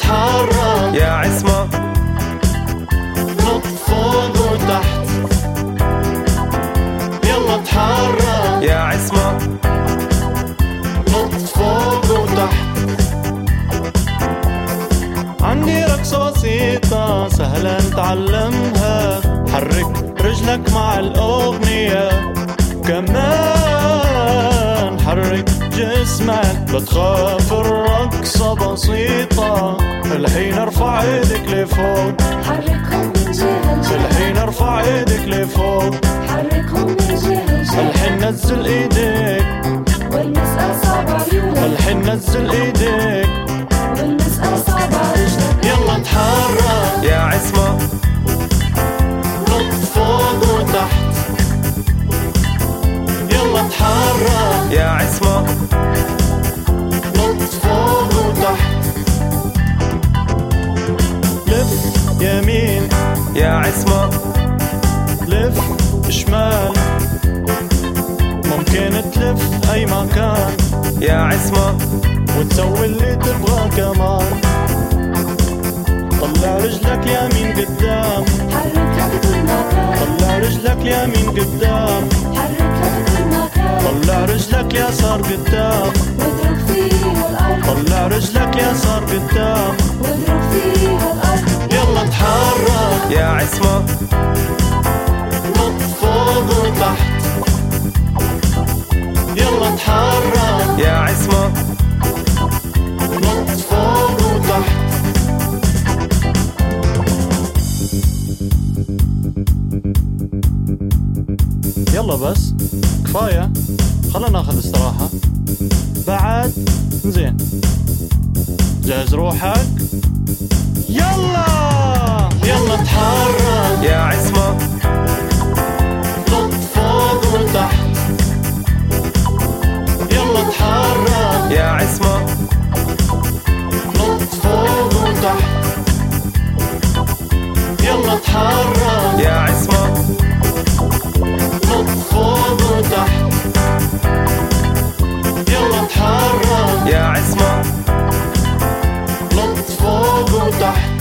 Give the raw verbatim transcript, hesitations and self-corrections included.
اتحرك يا عصمة، نط فوق وتحت، يلا اتحرك يا عصمة، نط فوق وتحت. عندي رقصة بسيطة سهلة نتعلمها، حرك رجلك مع الأغنية، كمان حرك جسمك، بتخاف الرقصة بسيطة. الحين ارفع ايدك لفوق، حركهم من جهة لجهة، الحين ارفع ايدك لفوق، حركهم من جهة لجهة، الحين نزل ايديك، والمس أصابع عيونك، الحين نزل ايديك، والمس أصابع رجلك. يلا اتحرك يا عصمة، نط فوق وتحت، يلا اتحرك يا عصمة، نط فوق وتحت. لف يمين، يا عصمة، لف شمال، ممكن تلف أي مكان يا عصمة، وتسوي اللي تبغى كمان. طلع رجلك يمين قدام، حركها بكل مكان، طلع رجلك يمين قدام، حركها بكل مكان، طلع رجلك يسار قدام، واضرب فيها الأرض، طلع رجلك يسار قدام، واضرب فيها الأرض. يلا اتحرك يا عصمة، نط فوق وتحت، يلا اتحرك يا عصمة، نط فوق وتحت. يلا بس كفاية، خلنا ناخذ استراحة بعد. زين، جهز روحك، يلا يلا اتحرك يا عصمة، نط فوق وتحت، يلا اتحرك يا عصمة، نط فوق وتحت، يلا اتحرك يا عصمة، نط فوق وتحت، يلا اتحرك يا عصمة، نط فوق وتحت.